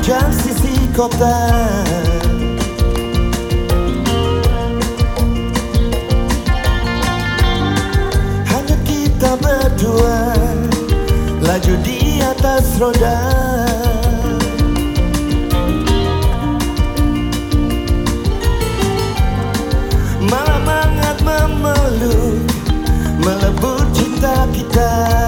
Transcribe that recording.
memanjang sisi kota. Hanya kita berdua laju di atas roda. Malam hangat memeluk, melebur cinta kita.